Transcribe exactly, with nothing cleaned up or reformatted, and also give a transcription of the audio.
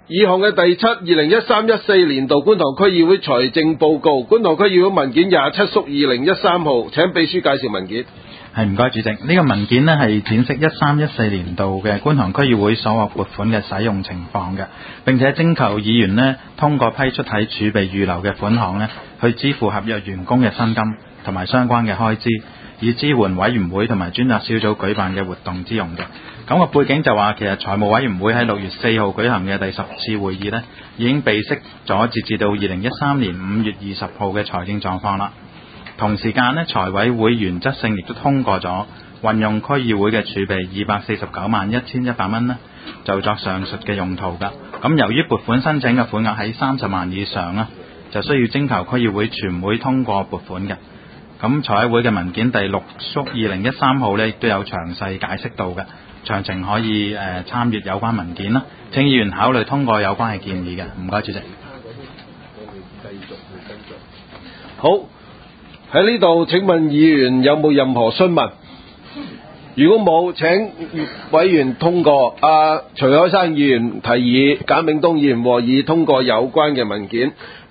議項嘅第七，二零一三一四年度觀塘區議會財政報告，觀塘區議會文件廿七縮二零一三號，請秘書介紹文件。 係，唔該主席，呢、這個文件呢係展示一三一四年度嘅觀塘區議會所獲撥款嘅使用情況嘅，並且徵求議員呢通過批出喺儲備預留嘅款項呢去支付合約員工嘅薪金同埋相關嘅開支，以支援委員會同埋專責小組舉辦嘅活動之用嘅。咁、那個背景就話，其實財務委員會喺六月四號舉行嘅第十次會議呢已經備悉咗截至到二零一三年五月二十號嘅財政狀況啦。同時間呢，財委會原則性亦都通過咗運用區議會嘅儲備二百四十九萬一千一百蚊呢就作上述嘅用途㗎。咁由於撥款申請嘅款額喺三十萬以上呢就需要徵求區議會全會通過撥款嘅。咁財委會嘅文件第六縮二零一三號呢亦都有詳細解釋到嘅，詳情可以誒、呃、參閱有關文件啦。請議員考慮通過有關嘅建議嘅。唔該主席。 好。喺呢度，請問議員有冇任何詢問？如果冇，請委員通過。阿、啊、徐海生議員提議簡永東議員和議通過有關嘅文件。